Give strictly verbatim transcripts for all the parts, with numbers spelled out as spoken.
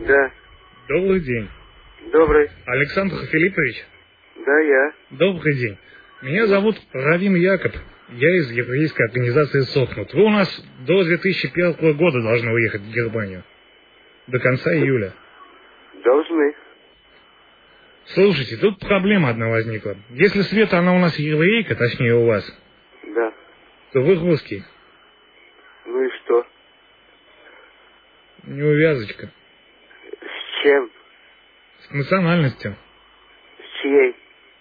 Да. Добрый день. Добрый. Александр Филиппович? Да, я. Добрый день. Меня зовут Равин Якоб. Я из еврейской организации «Сохнут». Вы у нас до две тысячи первого года должны уехать в Германию. До конца июля. Должны. Слушайте, тут проблема одна возникла. Если Света, она у нас еврейка, точнее у вас, Да. то вы русский. Ну и что? Неувязочка. С чем? С национальностью. С чьей?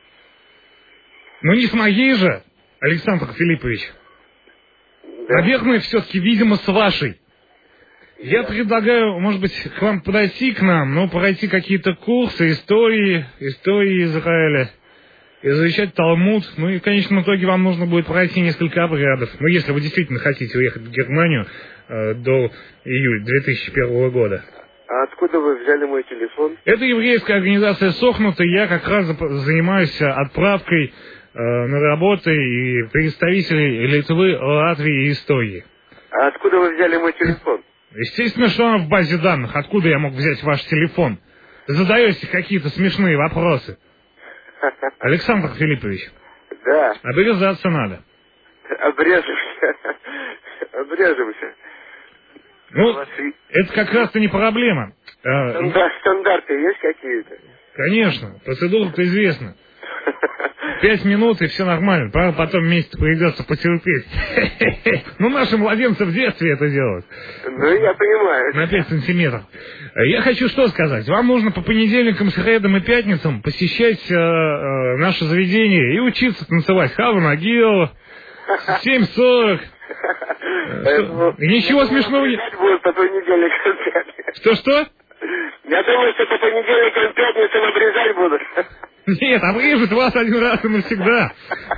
Ну не с моей же, Александр Филиппович. Да. Наверное, все-таки, видимо, с вашей. Я предлагаю, может быть, к вам подойти к нам, ну, пройти какие-то курсы истории, истории Израиля, изучать Талмуд. Ну и в конечном итоге вам нужно будет пройти несколько обрядов. Ну, если вы действительно хотите уехать в Германию э, до июля две тысячи первого года. А откуда вы взяли мой телефон? Это еврейская организация «Сохнут», и я как раз занимаюсь отправкой э, на работы и представителей Литвы, Латвии и Эстонии. А откуда вы взяли мой телефон? Естественно, что он в базе данных. Откуда я мог взять ваш телефон? Задаете какие-то смешные вопросы. Александр Филиппович. Да. Обрезаться надо. Обрежемся. Обрежемся. Ну, это как раз-то не проблема. Стандарт, стандарты есть какие-то? Конечно, процедура-то известна. Пять минут и все нормально. Правда, потом месяц придется потерпеть. Ну, наши младенцы в детстве это делают. Ну, я понимаю. На пять сантиметров. Я хочу что сказать. Вам нужно по понедельникам, средам и пятницам посещать э, э, наше заведение и учиться танцевать Хава Нагил, семь сорок. Ничего смешного нет. Будет по понедельникам, пятницам. Что-что? Я думаю, что по понедельникам, пятницам обрезать будут. Нет, обрежут вас один раз и навсегда.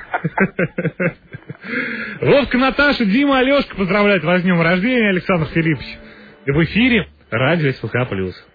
Вовка, Наташа, Дима, Алешка поздравляют вас с днем рождения, Александр Филиппович. В эфире радио СПК+.